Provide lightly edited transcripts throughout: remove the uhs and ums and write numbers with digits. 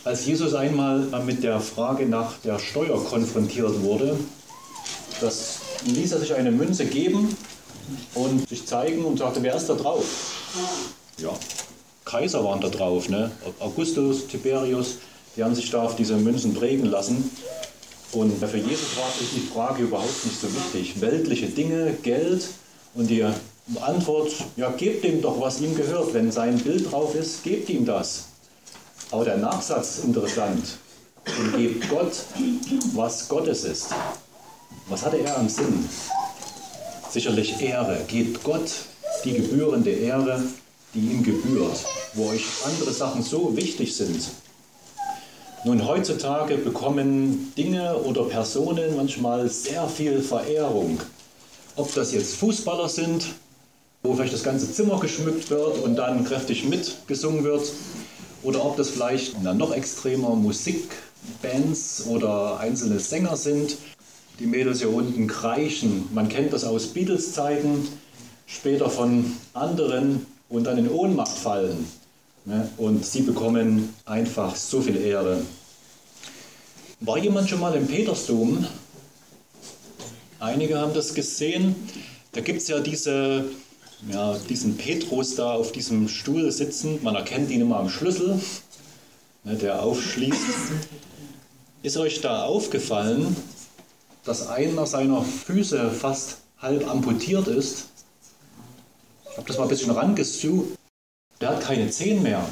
Als Jesus einmal mit der Frage nach der Steuer konfrontiert wurde, das ließ er sich eine Münze geben und sich zeigen und sagte, wer ist da drauf? Ja, Kaiser waren da drauf, ne? Augustus, Tiberius, die haben sich da auf diese Münzen prägen lassen. Und für Jesus war die Frage überhaupt nicht so wichtig. Weltliche Dinge, Geld und die Antwort, ja, gebt ihm doch, was ihm gehört. Wenn sein Bild drauf ist, gebt ihm das. Aber der Nachsatz interessant. Und gebt Gott, was Gottes ist. Was hatte er am Sinn? Sicherlich Ehre. Gebt Gott die gebührende Ehre, die ihm gebührt, wo euch andere Sachen so wichtig sind. Nun, heutzutage bekommen Dinge oder Personen manchmal sehr viel Verehrung. Ob das jetzt Fußballer sind, wo vielleicht das ganze Zimmer geschmückt wird und dann kräftig mitgesungen wird, oder ob das vielleicht noch extremer Musikbands oder einzelne Sänger sind. Die Mädels hier unten kreischen. Man kennt das aus Beatles-Zeiten, später von anderen und dann in Ohnmacht fallen. Und sie bekommen einfach so viel Ehre. War jemand schon mal im Petersdom? Einige haben das gesehen. Da gibt es ja diesen Petrus da auf diesem Stuhl sitzen. Man erkennt ihn immer am Schlüssel, der aufschließt. Ist euch da aufgefallen, dass einer seiner Füße fast halb amputiert ist? Ich habe das mal ein bisschen rangezoomt. Der hat keine Zehen mehr.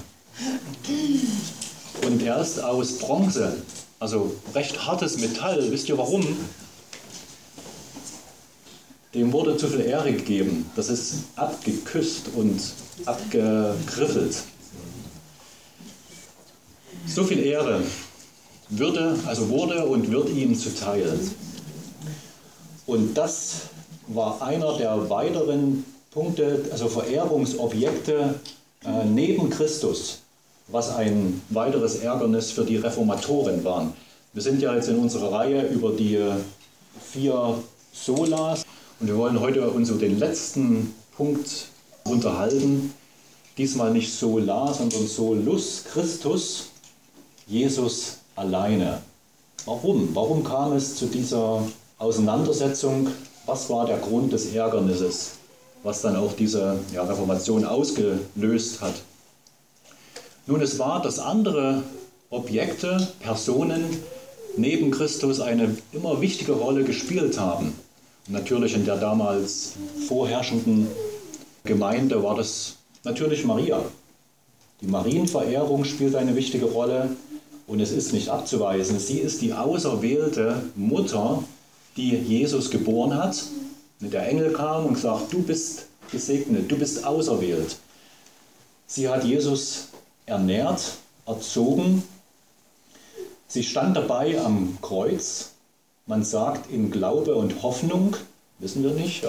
Und er ist aus Bronze, also recht hartes Metall. Wisst ihr warum? Dem wurde zu viel Ehre gegeben. Das ist abgeküsst und abgegriffelt. So viel Ehre wurde und wird ihm zuteil. Und das war einer der weiteren Punkte, also Verehrungsobjekte neben Christus, was ein weiteres Ärgernis für die Reformatoren waren. Wir sind ja jetzt in unserer Reihe über die 4 Solas und wir wollen heute uns so den letzten Punkt unterhalten. Diesmal nicht Sola, sondern Solus Christus, Jesus alleine. Warum? Warum kam es zu dieser Auseinandersetzung? Was war der Grund des Ärgernisses, was dann auch diese Reformation ausgelöst hat? Nun, es war, dass andere Objekte, Personen neben Christus eine immer wichtige Rolle gespielt haben. Und natürlich in der damals vorherrschenden Gemeinde war das natürlich Maria. Die Marienverehrung spielt eine wichtige Rolle und es ist nicht abzuweisen. Sie ist die auserwählte Mutter, die Jesus geboren hat. Der Engel kam und sagt, du bist gesegnet, du bist auserwählt. Sie hat Jesus ernährt, erzogen. Sie stand dabei am Kreuz. Man sagt in Glaube und Hoffnung, wissen wir nicht,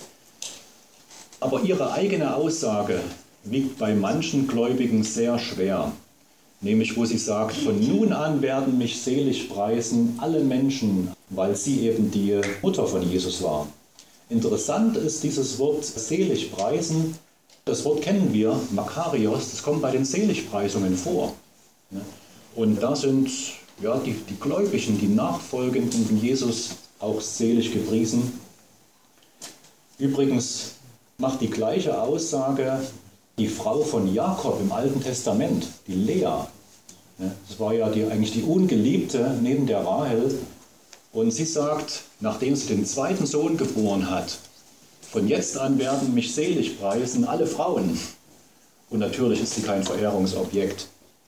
aber ihre eigene Aussage wiegt bei manchen Gläubigen sehr schwer. Nämlich, wo sie sagt, von nun an werden mich selig preisen alle Menschen, weil sie eben die Mutter von Jesus war. Interessant ist dieses Wort selig preisen. Das Wort kennen wir, Makarios, das kommt bei den Seligpreisungen vor. Und da sind die Gläubigen, die Nachfolgenden von Jesus auch selig gepriesen. Übrigens macht die gleiche Aussage die Frau von Jakob im Alten Testament, die Lea. Das war ja eigentlich die Ungeliebte neben der Rahel. Und sie sagt, nachdem sie den zweiten Sohn geboren hat, von jetzt an werden mich selig preisen alle Frauen. Und natürlich ist sie kein Verehrungsobjekt.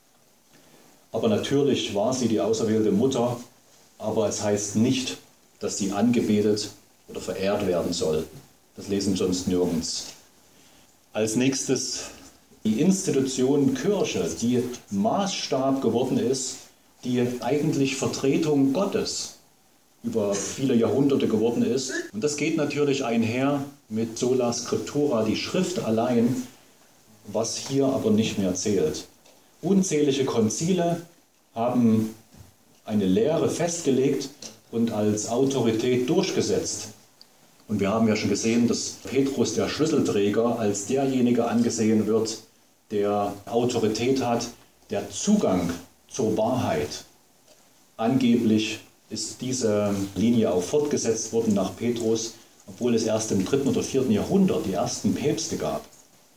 Aber natürlich war sie die auserwählte Mutter, aber es heißt nicht, dass sie angebetet oder verehrt werden soll. Das lesen wir sonst nirgends. Als nächstes die Institution Kirche, die Maßstab geworden ist, die eigentlich Vertretung Gottes über viele Jahrhunderte geworden ist. Und das geht natürlich einher mit Sola Scriptura, die Schrift allein, was hier aber nicht mehr zählt. Unzählige Konzile haben eine Lehre festgelegt und als Autorität durchgesetzt. Und wir haben ja schon gesehen, dass Petrus, der Schlüsselträger, als derjenige angesehen wird, der Autorität hat, der Zugang zur Wahrheit. Angeblich ist diese Linie auch fortgesetzt worden nach Petrus, obwohl es erst im 3. oder 4. Jahrhundert die ersten Päpste gab.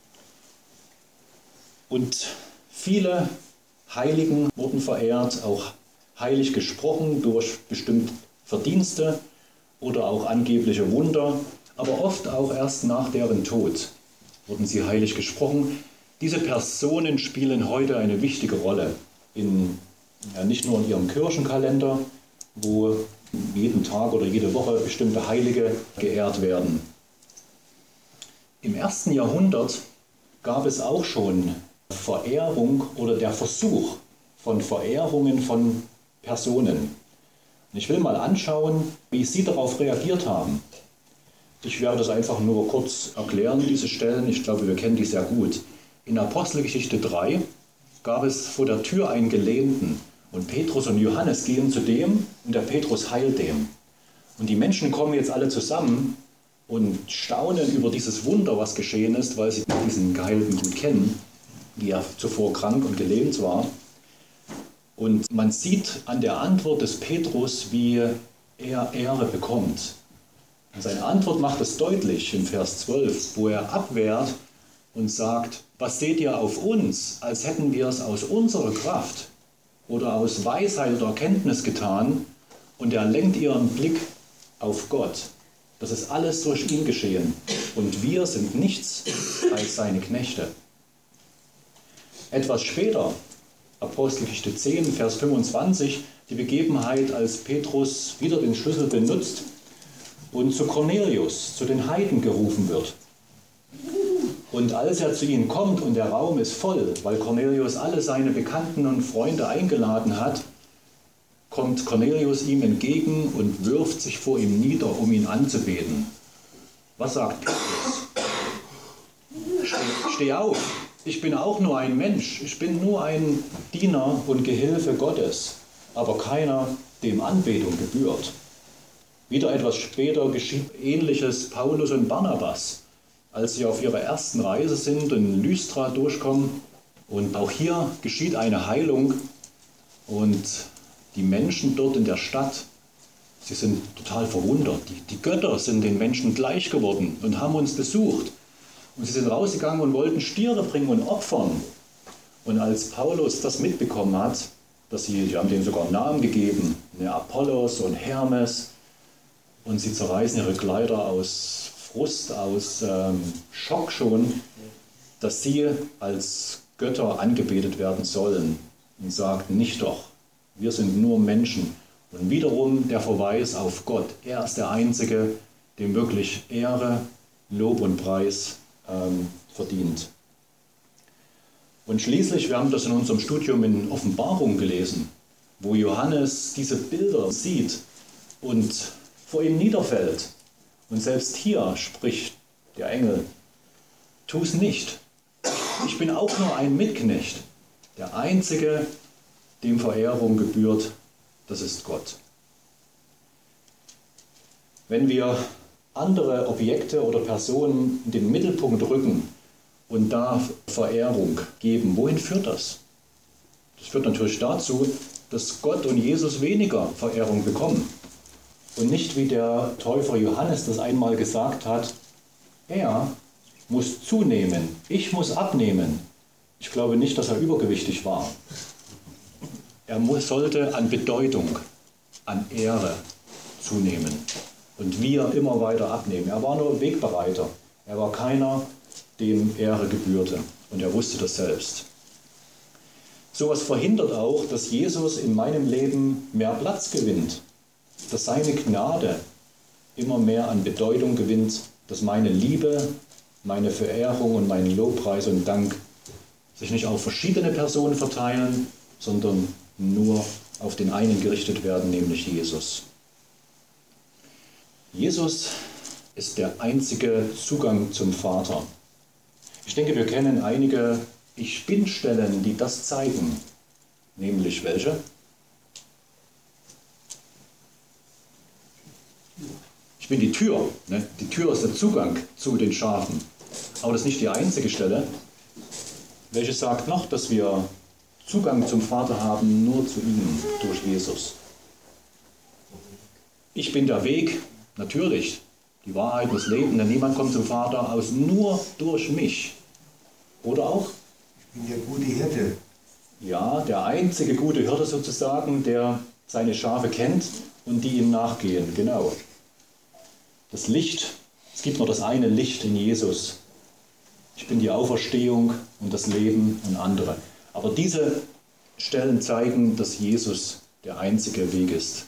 Und viele Heiligen wurden verehrt, auch heilig gesprochen durch bestimmte Verdienste oder auch angebliche Wunder, aber oft auch erst nach deren Tod wurden sie heilig gesprochen. Diese Personen spielen heute eine wichtige Rolle, nicht nur in ihrem Kirchenkalender, wo jeden Tag oder jede Woche bestimmte Heilige geehrt werden. Im 1. Jahrhundert gab es auch schon Verehrung oder der Versuch von Verehrungen von Personen. Und ich will mal anschauen, wie Sie darauf reagiert haben. Ich werde das einfach nur kurz erklären, diese Stellen. Ich glaube, wir kennen die sehr gut. In Apostelgeschichte 3 gab es vor der Tür einen Gelähmten. Und Petrus und Johannes gehen zu dem und der Petrus heilt dem. Und die Menschen kommen jetzt alle zusammen und staunen über dieses Wunder, was geschehen ist, weil sie diesen Geheilten gut kennen, wie er zuvor krank und gelähmt war. Und man sieht an der Antwort des Petrus, wie er Ehre bekommt. Und seine Antwort macht es deutlich in Vers 12, wo er abwehrt und sagt, was seht ihr auf uns, als hätten wir es aus unserer Kraft oder aus Weisheit oder Erkenntnis getan, und er lenkt ihren Blick auf Gott. Das ist alles durch ihn geschehen und wir sind nichts als seine Knechte. Etwas später, Apostelgeschichte 10, Vers 25, die Begebenheit, als Petrus wieder den Schlüssel benutzt und zu Cornelius, zu den Heiden gerufen wird. Und als er zu ihnen kommt und der Raum ist voll, weil Cornelius alle seine Bekannten und Freunde eingeladen hat, kommt Cornelius ihm entgegen und wirft sich vor ihm nieder, um ihn anzubeten. Was sagt Petrus? Steh auf, ich bin auch nur ein Mensch, ich bin nur ein Diener und Gehilfe Gottes, aber keiner, dem Anbetung gebührt. Wieder etwas später geschieht Ähnliches Paulus und Barnabas, als sie auf ihrer ersten Reise sind und in Lystra durchkommen. Und auch hier geschieht eine Heilung und die Menschen dort in der Stadt, sie sind total verwundert. Die Götter sind den Menschen gleich geworden und haben uns besucht. Und sie sind rausgegangen und wollten Stiere bringen und opfern. Und als Paulus das mitbekommen hat, sie haben denen sogar Namen gegeben, Apollos und Hermes, und sie zerreißen ihre Kleider aus Frust, aus Schock schon, dass sie als Götter angebetet werden sollen, und sagten, nicht doch, wir sind nur Menschen. Und wiederum der Verweis auf Gott. Er ist der Einzige, dem wirklich Ehre, Lob und Preis verdient. Und schließlich, wir haben das in unserem Studium in Offenbarung gelesen, wo Johannes diese Bilder sieht und vor ihm niederfällt. Und selbst hier spricht der Engel, tu es nicht. Ich bin auch nur ein Mitknecht. Der Einzige, dem Verehrung gebührt, das ist Gott. Wenn wir andere Objekte oder Personen in den Mittelpunkt rücken und da Verehrung geben, wohin führt das? Das führt natürlich dazu, dass Gott und Jesus weniger Verehrung bekommen. Und nicht wie der Täufer Johannes das einmal gesagt hat, er muss zunehmen, ich muss abnehmen. Ich glaube nicht, dass er übergewichtig war. Er sollte an Bedeutung, an Ehre zunehmen und wir immer weiter abnehmen. Er war nur Wegbereiter. Er war keiner, dem Ehre gebührte, und er wusste das selbst. Sowas verhindert auch, dass Jesus in meinem Leben mehr Platz gewinnt, dass seine Gnade immer mehr an Bedeutung gewinnt, dass meine Liebe, meine Verehrung und mein Lobpreis und Dank sich nicht auf verschiedene Personen verteilen, sondern nur auf den einen gerichtet werden, nämlich Jesus. Jesus ist der einzige Zugang zum Vater. Ich denke, wir kennen einige Ich-Bin-Stellen, die das zeigen. Nämlich welche? Ich bin die Tür. Ne? Die Tür ist der Zugang zu den Schafen. Aber das ist nicht die einzige Stelle. Welche sagt noch, dass wir Zugang zum Vater haben nur zu ihm, durch Jesus. Ich bin der Weg, natürlich, die Wahrheit, das Leben, denn niemand kommt zum Vater aus nur durch mich. Oder auch? Ich bin der gute Hirte. Ja, der einzige gute Hirte sozusagen, der seine Schafe kennt und die ihm nachgehen, genau. Das Licht, es gibt nur das eine Licht in Jesus. Ich bin die Auferstehung und das Leben und andere. Aber diese Stellen zeigen, dass Jesus der einzige Weg ist.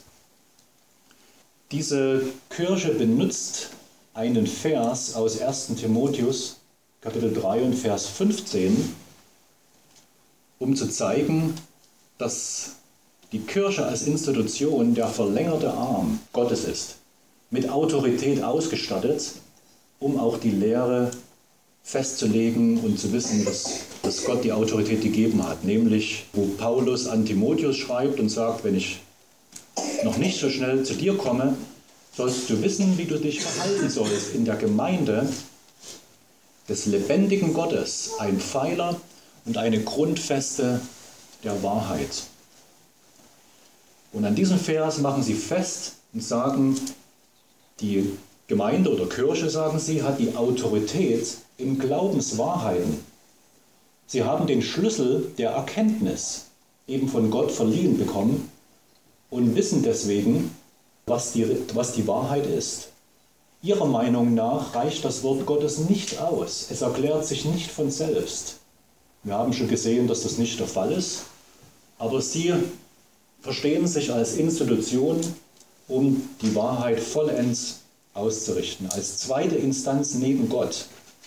Diese Kirche benutzt einen Vers aus 1. Timotheus, Kapitel 3 und Vers 15, um zu zeigen, dass die Kirche als Institution der verlängerte Arm Gottes ist, mit Autorität ausgestattet, um auch die Lehre festzulegen und zu wissen, dass Gott die Autorität gegeben hat. Nämlich, wo Paulus an Timotheus schreibt und sagt, wenn ich noch nicht so schnell zu dir komme, sollst du wissen, wie du dich verhalten sollst in der Gemeinde des lebendigen Gottes, ein Pfeiler und eine Grundfeste der Wahrheit. Und an diesem Vers machen sie fest und sagen, die Gemeinde oder Kirche, sagen sie, hat die Autorität in Glaubenswahrheiten. Sie haben den Schlüssel der Erkenntnis eben von Gott verliehen bekommen und wissen deswegen, was die Wahrheit ist. Ihrer Meinung nach reicht das Wort Gottes nicht aus. Es erklärt sich nicht von selbst. Wir haben schon gesehen, dass das nicht der Fall ist, aber sie verstehen sich als Institution, um die Wahrheit vollends auszurichten, als zweite Instanz neben Gott.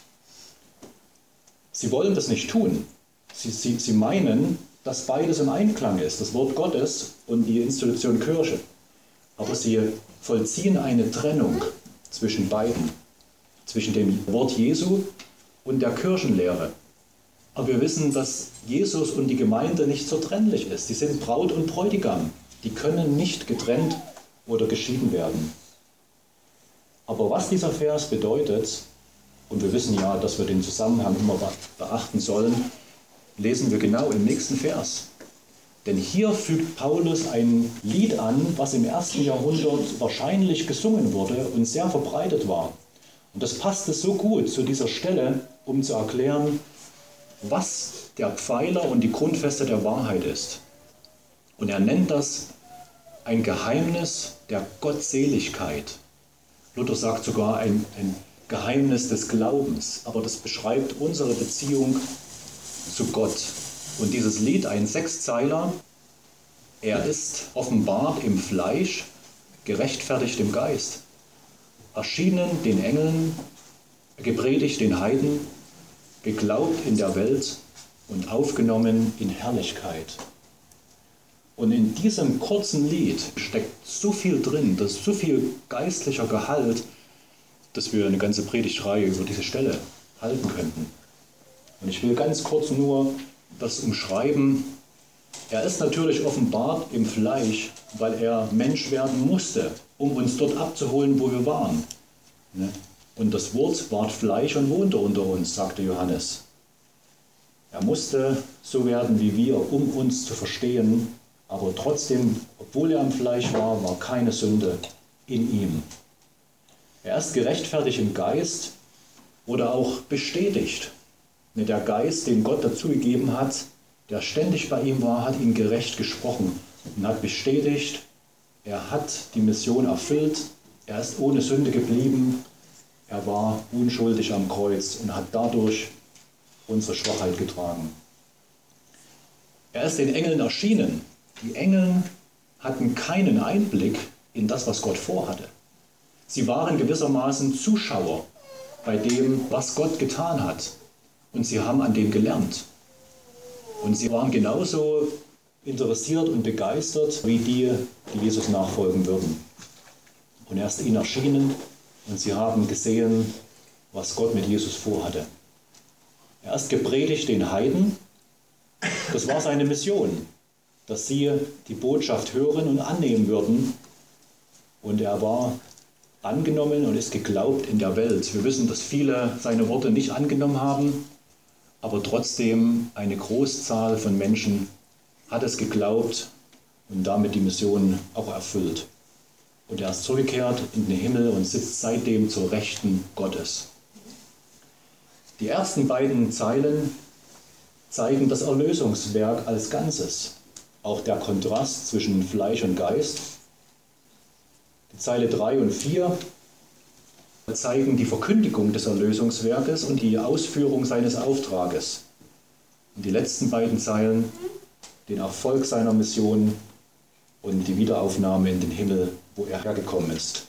Sie wollen das nicht tun. Sie meinen, dass beides im Einklang ist, das Wort Gottes und die Institution Kirche. Aber sie vollziehen eine Trennung zwischen beiden, zwischen dem Wort Jesu und der Kirchenlehre. Aber wir wissen, dass Jesus und die Gemeinde nicht so trennlich ist. Die sind Braut und Bräutigam. Die können nicht getrennt oder geschieden werden. Aber was dieser Vers bedeutet, und wir wissen ja, dass wir den Zusammenhang immer beachten sollen, lesen wir genau im nächsten Vers. Denn hier fügt Paulus ein Lied an, was im 1. Jahrhundert wahrscheinlich gesungen wurde und sehr verbreitet war. Und das passte so gut zu dieser Stelle, um zu erklären, was der Pfeiler und die Grundfeste der Wahrheit ist. Und er nennt das ein Geheimnis der Gottseligkeit. Luther sagt sogar ein Geheimnis des Glaubens, aber das beschreibt unsere Beziehung zu Gott. Und dieses Lied, ein Sechszeiler, er ist offenbart im Fleisch, gerechtfertigt im Geist, erschienen den Engeln, gepredigt den Heiden, geglaubt in der Welt und aufgenommen in Herrlichkeit. Und in diesem kurzen Lied steckt so viel drin, das ist so viel geistlicher Gehalt, dass wir eine ganze Predigtreihe über diese Stelle halten könnten. Und ich will ganz kurz nur das umschreiben. Er ist natürlich offenbart im Fleisch, weil er Mensch werden musste, um uns dort abzuholen, wo wir waren. Und das Wort ward Fleisch und wohnte unter uns, sagte Johannes. Er musste so werden wie wir, um uns zu verstehen, aber trotzdem, obwohl er im Fleisch war, war keine Sünde in ihm. Er ist gerechtfertigt im Geist oder auch bestätigt. Der Geist, den Gott dazugegeben hat, der ständig bei ihm war, hat ihn gerecht gesprochen und hat bestätigt, er hat die Mission erfüllt, er ist ohne Sünde geblieben, er war unschuldig am Kreuz und hat dadurch unsere Schwachheit getragen. Er ist den Engeln erschienen. Die Engel hatten keinen Einblick in das, was Gott vorhatte. Sie waren gewissermaßen Zuschauer bei dem, was Gott getan hat. Und sie haben an dem gelernt. Und sie waren genauso interessiert und begeistert wie die Jesus nachfolgen würden. Und er ist ihnen erschienen und sie haben gesehen, was Gott mit Jesus vorhatte. Er ist gepredigt den Heiden. Das war seine Mission, dass sie die Botschaft hören und annehmen würden. Und er war angenommen und ist geglaubt in der Welt. Wir wissen, dass viele seine Worte nicht angenommen haben, aber trotzdem eine Großzahl von Menschen hat es geglaubt und damit die Mission auch erfüllt. Und er ist zurückgekehrt in den Himmel und sitzt seitdem zur Rechten Gottes. Die ersten beiden Zeilen zeigen das Erlösungswerk als Ganzes. Auch der Kontrast zwischen Fleisch und Geist. Die Zeile 3 und 4 zeigen die Verkündigung des Erlösungswerkes und die Ausführung seines Auftrages. Und die letzten beiden Zeilen den Erfolg seiner Mission und die Wiederaufnahme in den Himmel, wo er hergekommen ist.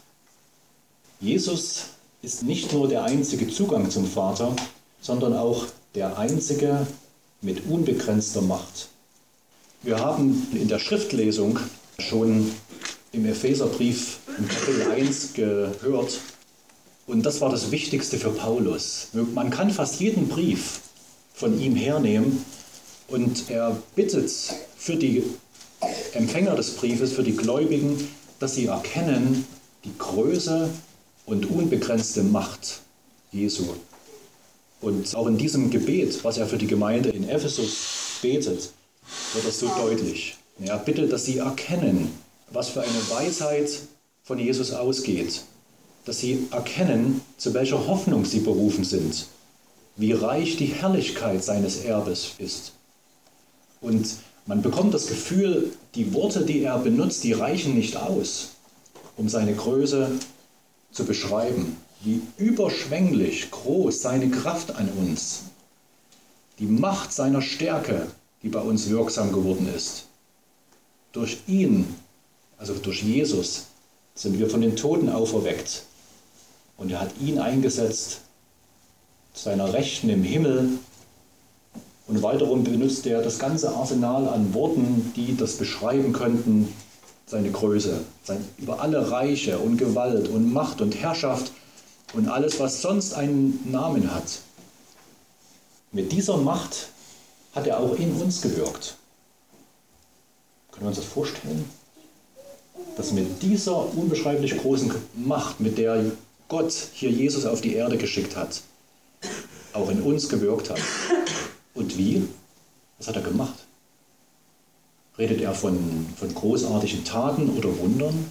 Jesus ist nicht nur der einzige Zugang zum Vater, sondern auch der einzige mit unbegrenzter Macht. Wir haben in der Schriftlesung schon im Epheserbrief im Kapitel 1 gehört, und das war das Wichtigste für Paulus. Man kann fast jeden Brief von ihm hernehmen und er bittet für die Empfänger des Briefes, für die Gläubigen, dass sie erkennen die Größe und unbegrenzte Macht Jesu. Und auch in diesem Gebet, was er für die Gemeinde in Ephesus betet, wird das so deutlich. Er bittet, dass sie erkennen, was für eine Weisheit von Jesus ausgeht. Dass sie erkennen, zu welcher Hoffnung sie berufen sind. Wie reich die Herrlichkeit seines Erbes ist. Und man bekommt das Gefühl, die Worte, die er benutzt, die reichen nicht aus, um seine Größe zu beschreiben. Wie überschwänglich groß seine Kraft an uns, die Macht seiner Stärke, die bei uns wirksam geworden ist. Durch ihn, also durch Jesus, sind wir von den Toten auferweckt. Und er hat ihn eingesetzt, zu seiner Rechten im Himmel. Und weiterum benutzt er das ganze Arsenal an Worten, die das beschreiben könnten, seine Größe, über alle Reiche und Gewalt und Macht und Herrschaft und alles, was sonst einen Namen hat. Mit dieser Macht hat er auch in uns gewirkt. Können wir uns das vorstellen? Dass mit dieser unbeschreiblich großen Macht, mit der Gott hier Jesus auf die Erde geschickt hat, auch in uns gewirkt hat. Und wie? Was hat er gemacht? Redet er von großartigen Taten oder Wundern?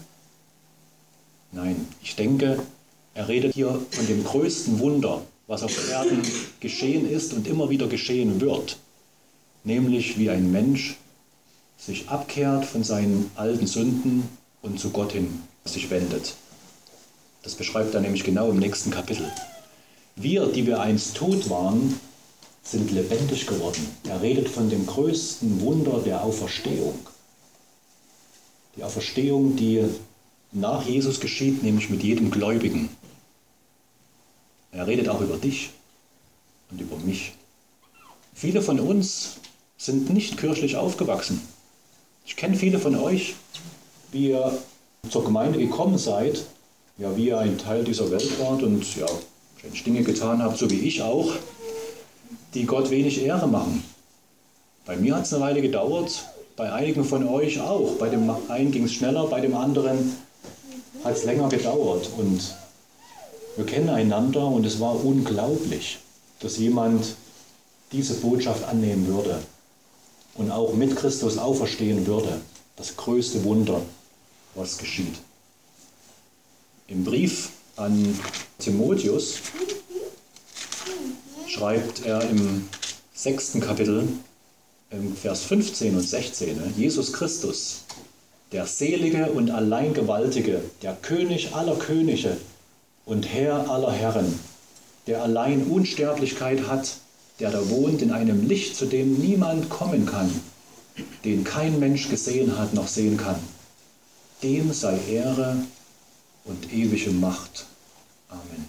Nein, ich denke, er redet hier von dem größten Wunder, was auf Erden geschehen ist und immer wieder geschehen wird. Nämlich wie ein Mensch sich abkehrt von seinen alten Sünden und zu Gott hin sich wendet. Das beschreibt er nämlich genau im nächsten Kapitel. Wir, die wir einst tot waren, sind lebendig geworden. Er redet von dem größten Wunder der Auferstehung. Die Auferstehung, die nach Jesus geschieht, nämlich mit jedem Gläubigen. Er redet auch über dich und über mich. Viele von uns sind nicht kirchlich aufgewachsen. Ich kenne viele von euch, wie ihr zur Gemeinde gekommen seid, ja, wie ihr ein Teil dieser Welt wart und ja, Dinge getan habt, so wie ich auch, die Gott wenig Ehre machen. Bei mir hat es eine Weile gedauert, bei einigen von euch auch. Bei dem einen ging es schneller, bei dem anderen hat es länger gedauert. Und wir kennen einander und es war unglaublich, dass jemand diese Botschaft annehmen würde und auch mit Christus auferstehen würde. Das größte Wunder, was geschieht. Im Brief an Timotheus schreibt er im 6. Kapitel, im Vers 15 und 16, Jesus Christus, der Selige und allein Gewaltige, der König aller Könige und Herr aller Herren, der allein Unsterblichkeit hat, der da wohnt in einem Licht, zu dem niemand kommen kann, den kein Mensch gesehen hat noch sehen kann. Dem sei Ehre und ewige Macht. Amen.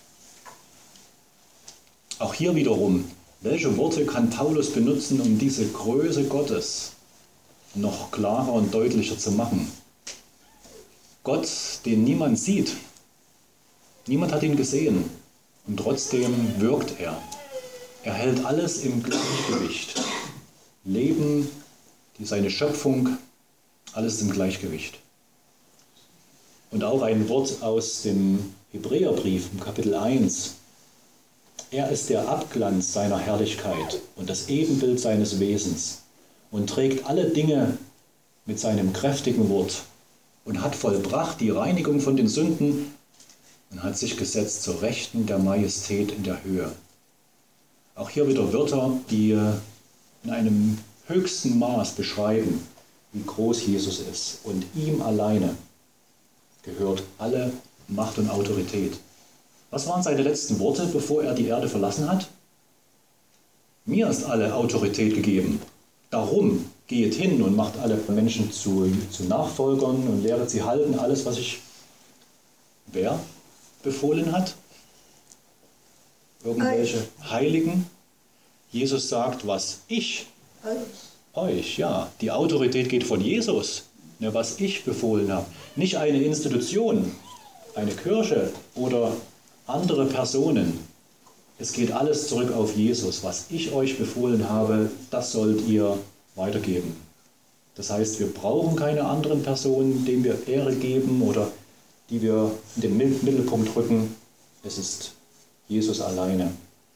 Auch hier wiederum, welche Worte kann Paulus benutzen, um diese Größe Gottes noch klarer und deutlicher zu machen? Gott, den niemand sieht. Niemand hat ihn gesehen und trotzdem wirkt er. Er hält alles im Gleichgewicht. Leben, seine Schöpfung, alles im Gleichgewicht. Und auch ein Wort aus dem Hebräerbrief im Kapitel 1. Er ist der Abglanz seiner Herrlichkeit und das Ebenbild seines Wesens und trägt alle Dinge mit seinem kräftigen Wort und hat vollbracht die Reinigung von den Sünden und hat sich gesetzt zur Rechten der Majestät in der Höhe. Auch hier wieder Wörter, die in einem höchsten Maß beschreiben, wie groß Jesus ist. Und ihm alleine gehört alle Macht und Autorität. Was waren seine letzten Worte, bevor er die Erde verlassen hat? Mir ist alle Autorität gegeben. Darum geht hin und macht alle Menschen zu Nachfolgern und lehret sie halten, alles, was ich, wer befohlen hat? Irgendwelche Heiligen? Jesus sagt, was ich euch, ja, die Autorität geht von Jesus, ne, was ich befohlen habe. Nicht eine Institution, eine Kirche oder andere Personen. Es geht alles zurück auf Jesus. Was ich euch befohlen habe, das sollt ihr weitergeben. Das heißt, wir brauchen keine anderen Personen, denen wir Ehre geben oder die wir in den Mittelpunkt rücken. Es ist Jesus alleine.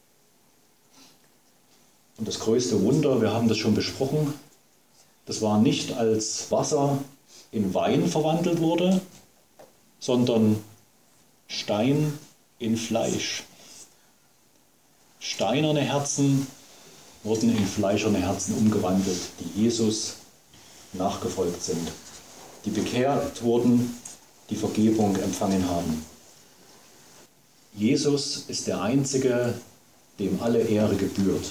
Und das größte Wunder, wir haben das schon besprochen, das war nicht, als Wasser in Wein verwandelt wurde, sondern Stein in Fleisch. Steinerne Herzen wurden in fleischerne Herzen umgewandelt, die Jesus nachgefolgt sind, die bekehrt wurden, die Vergebung empfangen haben. Jesus ist der Einzige, dem alle Ehre gebührt.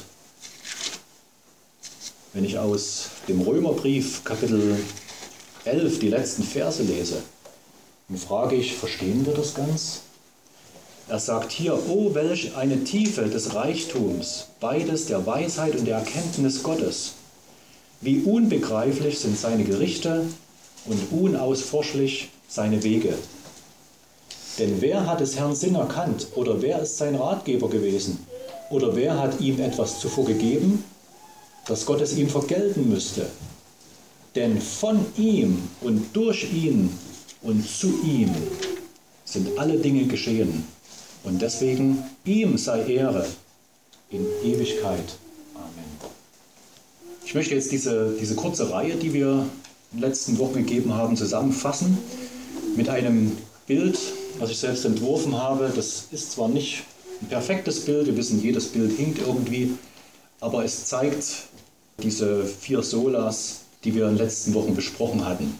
Wenn ich aus dem Römerbrief Kapitel 11 die letzten Verse lese, dann frage ich, verstehen wir das ganz? Er sagt hier, oh, welch eine Tiefe des Reichtums, beides der Weisheit und der Erkenntnis Gottes. Wie unbegreiflich sind seine Gerichte und unausforschlich seine Wege. Denn wer hat des Herrn Sinn erkannt oder wer ist sein Ratgeber gewesen? Oder wer hat ihm etwas zuvor gegeben, dass Gott es ihm vergelten müsste? Denn von ihm und durch ihn und zu ihm sind alle Dinge geschehen. Und deswegen ihm sei Ehre in Ewigkeit. Amen. Ich möchte jetzt diese kurze Reihe, die wir in den letzten Wochen gegeben haben, zusammenfassen mit einem Bild, was ich selbst entworfen habe. Das ist zwar nicht ein perfektes Bild, wir wissen, jedes Bild hinkt irgendwie, aber es zeigt diese 4 Solas, die wir in den letzten Wochen besprochen hatten.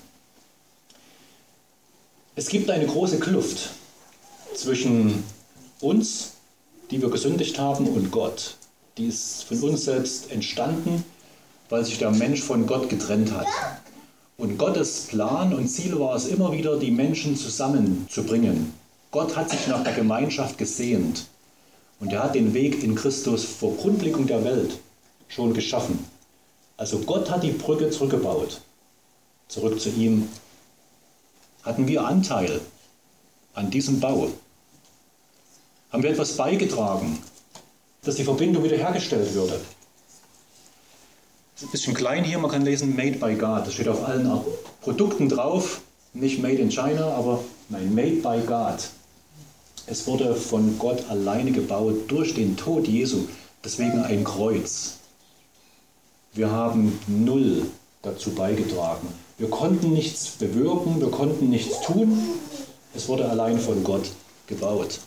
Es gibt eine große Kluft zwischen uns, die wir gesündigt haben, und Gott. Die ist von uns selbst entstanden, weil sich der Mensch von Gott getrennt hat. Und Gottes Plan und Ziel war es immer wieder, die Menschen zusammenzubringen. Gott hat sich nach der Gemeinschaft gesehnt. Und er hat den Weg in Christus vor Grundlegung der Welt schon geschaffen. Also Gott hat die Brücke zurückgebaut. Zurück zu ihm. Hatten wir Anteil an diesem Bau? Haben wir etwas beigetragen, dass die Verbindung wiederhergestellt würde? Das ist ein bisschen klein hier, man kann lesen Made by God. Das steht auf allen Produkten drauf. Nicht Made in China, aber nein, Made by God. Es wurde von Gott alleine gebaut durch den Tod Jesu. Deswegen ein Kreuz. Wir haben 0 dazu beigetragen. Wir konnten nichts bewirken, wir konnten nichts tun. Es wurde allein von Gott gebaut.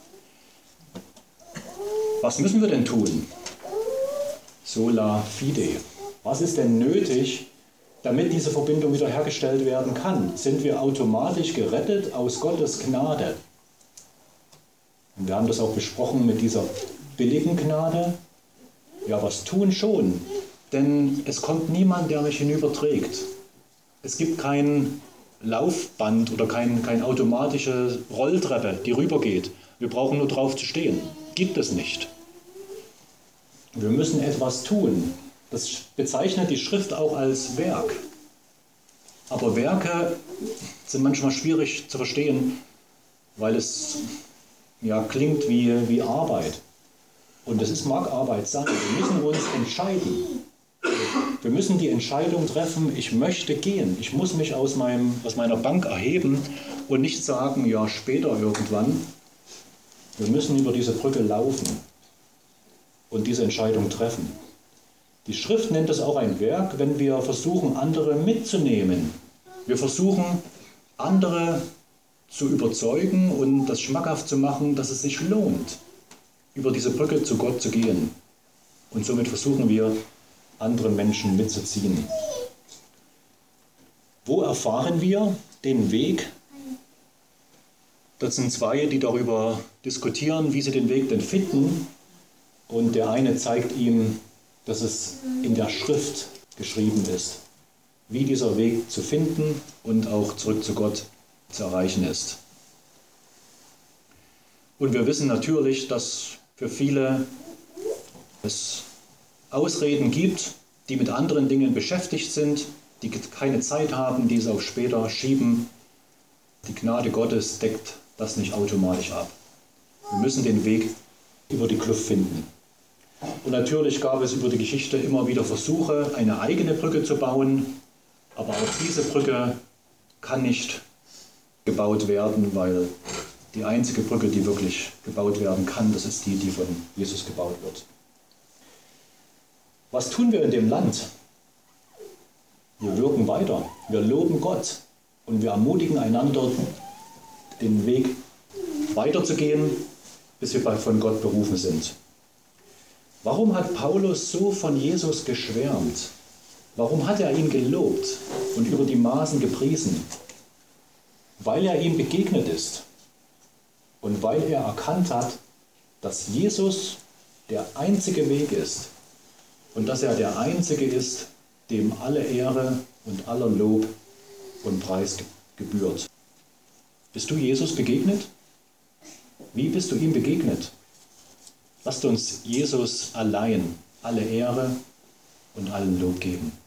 Was müssen wir denn tun? Sola fide. Was ist denn nötig, damit diese Verbindung wiederhergestellt werden kann? Sind wir automatisch gerettet aus Gottes Gnade? Und wir haben das auch besprochen mit dieser billigen Gnade. Ja, was tun schon? Denn es kommt niemand, der mich hinüberträgt. Es gibt kein Laufband oder keine automatische Rolltreppe, die rübergeht. Wir brauchen nur drauf zu stehen. Gibt es nicht. Wir müssen etwas tun. Das bezeichnet die Schrift auch als Werk. Aber Werke sind manchmal schwierig zu verstehen, weil es ja klingt wie Arbeit. Und mag Arbeit sein. Wir müssen uns entscheiden. Wir müssen die Entscheidung treffen, ich möchte gehen. Ich muss mich aus meiner Bank erheben und nicht sagen, ja, später irgendwann. Wir müssen über diese Brücke laufen und diese Entscheidung treffen. Die Schrift nennt es auch ein Werk, wenn wir versuchen, andere mitzunehmen. Wir versuchen, andere zu überzeugen und das schmackhaft zu machen, dass es sich lohnt, über diese Brücke zu Gott zu gehen. Und somit versuchen wir, andere Menschen mitzuziehen. Wo erfahren wir den Weg? Das sind zwei, die darüber diskutieren, wie sie den Weg denn finden. Und der eine zeigt ihm, dass es in der Schrift geschrieben ist, wie dieser Weg zu finden und auch zurück zu Gott zu erreichen ist. Und wir wissen natürlich, dass für viele es Ausreden gibt, die mit anderen Dingen beschäftigt sind, die keine Zeit haben, die es auf später schieben. Die Gnade Gottes deckt das nicht automatisch ab. Wir müssen den Weg über die Kluft finden. Und natürlich gab es über die Geschichte immer wieder Versuche, eine eigene Brücke zu bauen, aber auch diese Brücke kann nicht gebaut werden, weil die einzige Brücke, die wirklich gebaut werden kann, das ist die, die von Jesus gebaut wird. Was tun wir in dem Land? Wir wirken weiter, wir loben Gott und wir ermutigen einander, den Weg weiterzugehen, bis wir von Gott berufen sind. Warum hat Paulus so von Jesus geschwärmt? Warum hat er ihn gelobt und über die Maßen gepriesen? Weil er ihm begegnet ist und weil er erkannt hat, dass Jesus der einzige Weg ist und dass er der Einzige ist, dem alle Ehre und aller Lob und Preis gebührt. Bist du Jesus begegnet? Wie bist du ihm begegnet? Lasst uns Jesus allein alle Ehre und allen Lob geben.